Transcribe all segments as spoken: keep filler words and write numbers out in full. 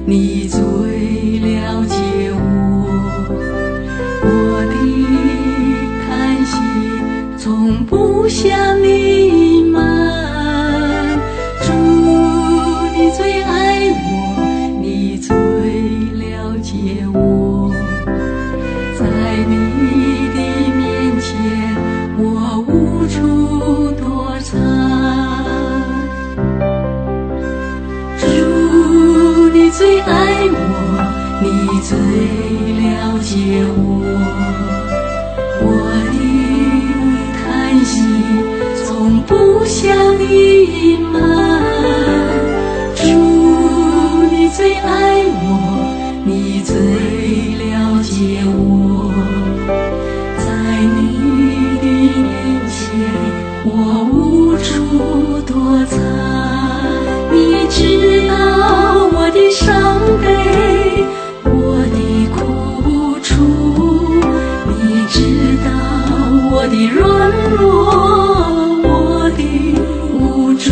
你最了解我。我的叹息从不向你隐瞒，主，你最爱我，你最了解我。在你的面前，我无处躲藏。主，你最爱我，你最了解我。我的叹息从不向你隐瞒。主，你最爱我，你最了解我。在你的面前，我无处躲藏。你知道我的伤悲，我的苦楚，你知道我的软弱，我的无助。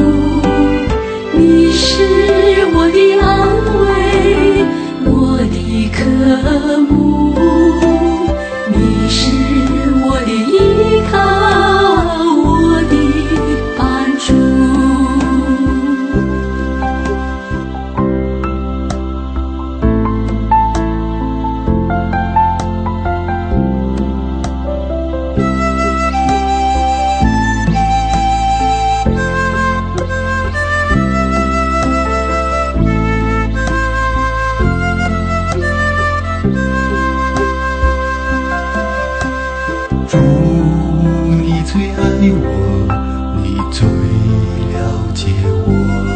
你是我的安慰，我的渴慕，你是我的依靠，我的帮助。 主，你最爱我，你最了解我。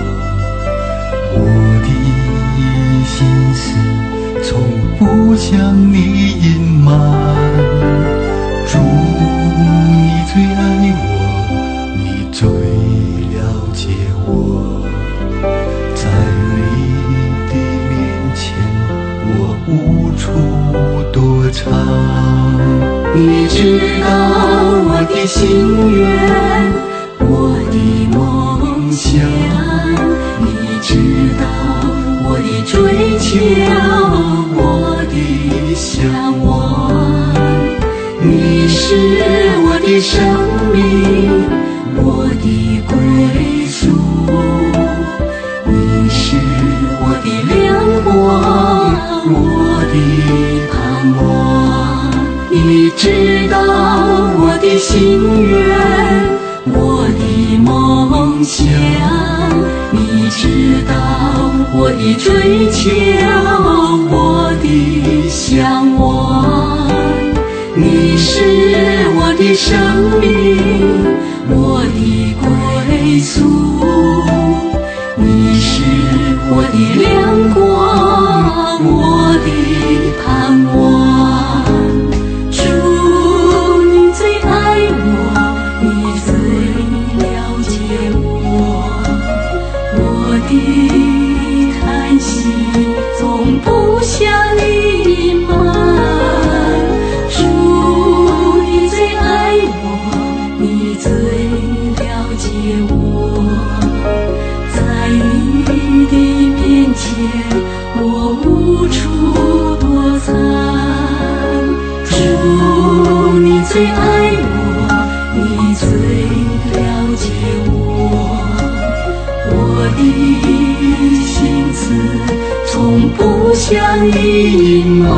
我的心思从不向你隐瞒。主，你最爱我，你最了解我。在你的面前，我无处躲藏。你知道我的心愿，我的梦想，你知道我的追求，我的向往。你是我的生命，我的归属，你是我的亮光，我的盼望。你知道我的心愿，我的梦想，你知道我的追求，我的向往。你是我的生命，我的归宿，你是我的亮光，我的盼望。的叹息从不向你隐瞒。主，你最爱我，你最了解我。在你的面前，我无处躲藏。主，你最爱我，你最了解我。我的心思从不向你隐瞒。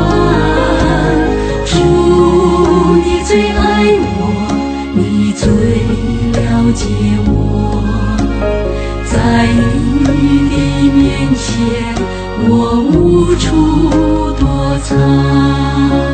主，你最爱我，你最了解我。在你的面前，我无处躲藏。